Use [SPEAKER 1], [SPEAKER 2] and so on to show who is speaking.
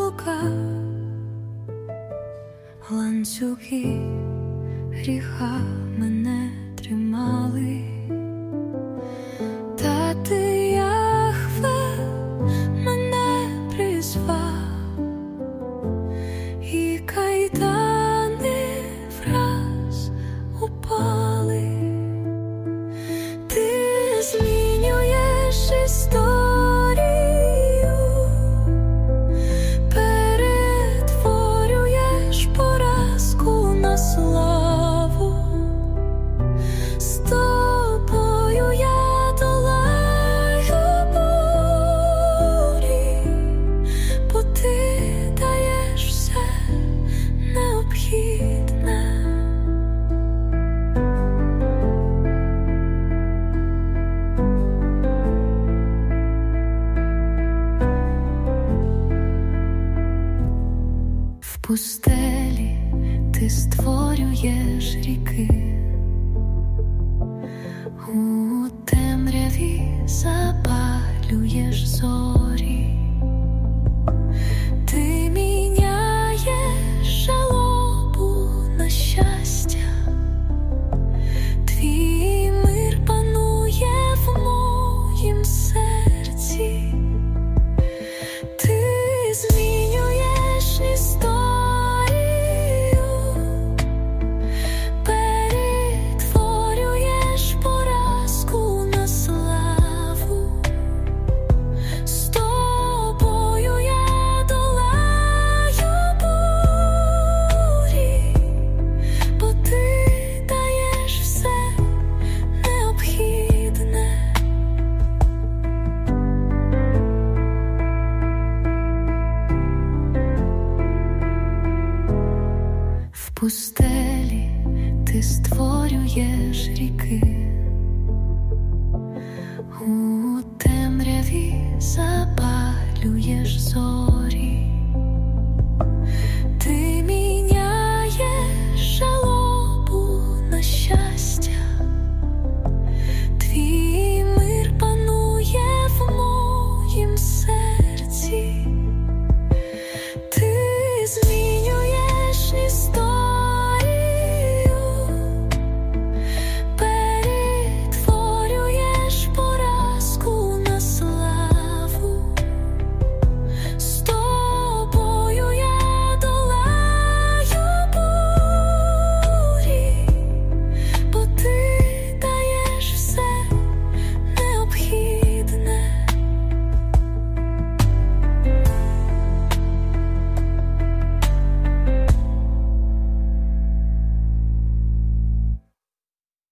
[SPEAKER 1] каблука, ланцюги гріха мене тримали. Та ти, Яхве, мене призвав, і кайдани враз упали. Ти змінюєш історію, перетворюєш поразку на славу. З тобою я долаю бурі, бо ти даєш все необхідне. В пустелі ти створюєш ріки, у темряві запалюєш зорі. Ти міняєш жалобу на щастя, твій мир панує в моїм серці. Ти змінюєш історію, перетворюєш поразку на славу. З тобою я долаю бурі, бо ти даєш все необхідне. В пустелі ти створюєш ріки, у темряві запалюєш зорі.